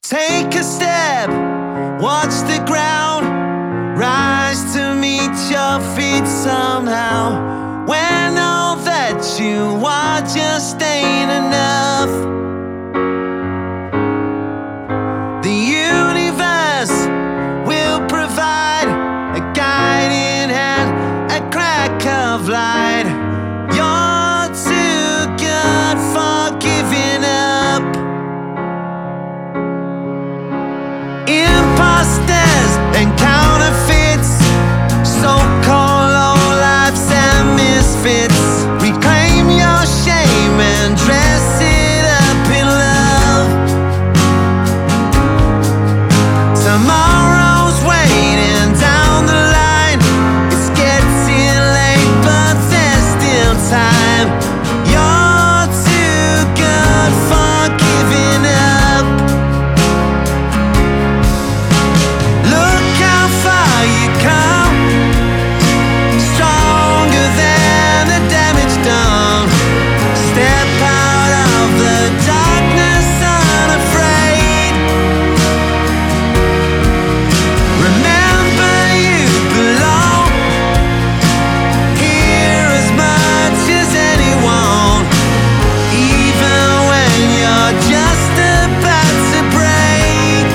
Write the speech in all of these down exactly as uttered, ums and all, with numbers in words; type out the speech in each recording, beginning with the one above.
Take a step, watch the ground, rise to meet your feet somehow. When all that you are just ain't enough. The universe will provide a guiding hand, a crack of light. You're too good for giving up. Imposters and counterfeits, so-called lowlifes and misfits. Reclaim your shame and dress it up in love. Tomorrow's waiting down the line. It's getting late, but there's still time. You're too good for giving up. Look how far you come, stronger than the damage done. Step out of the darkness unafraid. Remember you belong here as much as anyone, even when you're just about to break.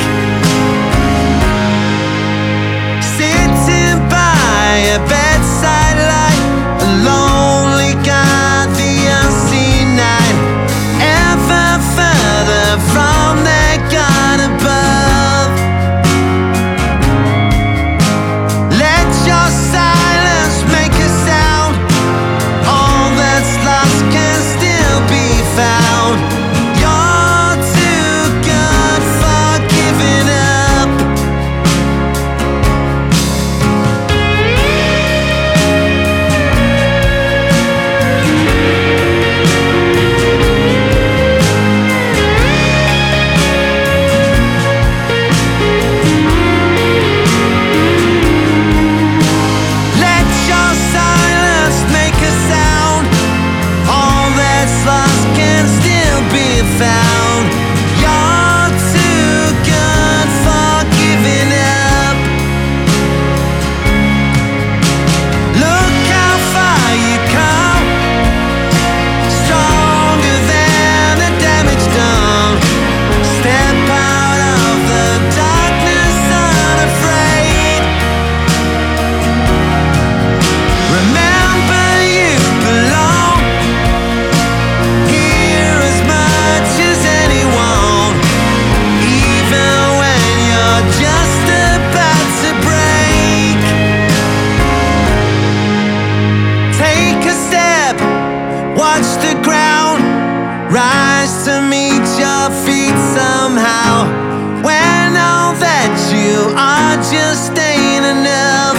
Sitting by a bedside light, a lonely God, the unseen night, ever further from that God above. Let your silence make a sound. All that's lost can still be found. You're too good for giving up. Let your silence make a sound. All that's lost can still be found. You're too good for giving up. Look how far you come, stronger than the damage done. Step out of the darkness unafraid. Remember you belong here as much as anyone, even when you're just about to break. Take a step, watch the ground, rise to meet your feet somehow. When all that you are just ain't enough.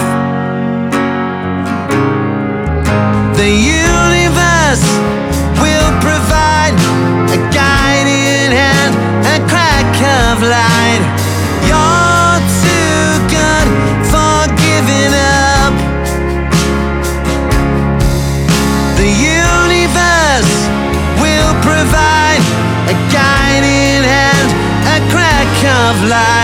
The universe will provide a guiding hand, a crack of light. You're too good for giving up. The universe will provide a guiding hand, a crack of light.